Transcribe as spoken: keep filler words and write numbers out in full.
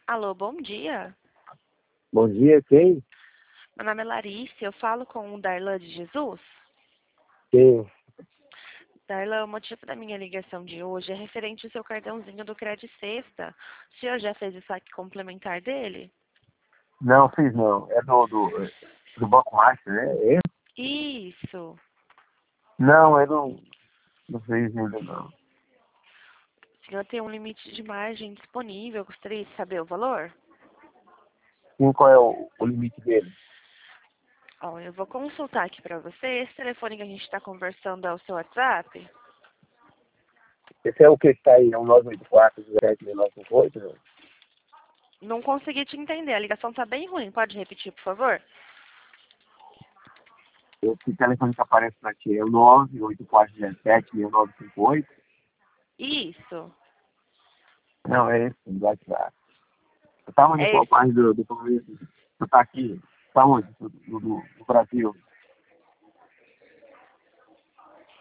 Alô, bom dia. Bom dia, quem? Meu nome é Larissa, eu falo com o Darlan de Jesus. Quem? Darlan, o motivo da minha ligação de hoje é referente ao seu cartãozinho do Credit Sexta. O senhor já fez o saque complementar dele? Não, fiz não. É do, do, do Banco Master, né? É esse? Isso. Não, é do. Não fiz ainda não. O senhor tem um limite de margem disponível, gostaria de saber o valor? Sim, qual é o, o limite dele? Ó, eu vou consultar aqui para você. Esse telefone que a gente está conversando é o seu WhatsApp? Esse é o que está aí, é um nove oito quatro, sete seis nove cinco oito, né? Não consegui te entender, a ligação está bem ruim. Pode repetir, por favor? Esse telefone que aparece para ti é o nove oito quatro sete seis nove cinco oito. Isso. Não, é esse, do WhatsApp. Eu estava em É qual esse. parte do, do país? Eu tá aqui, tá onde? Do, do, do Brasil.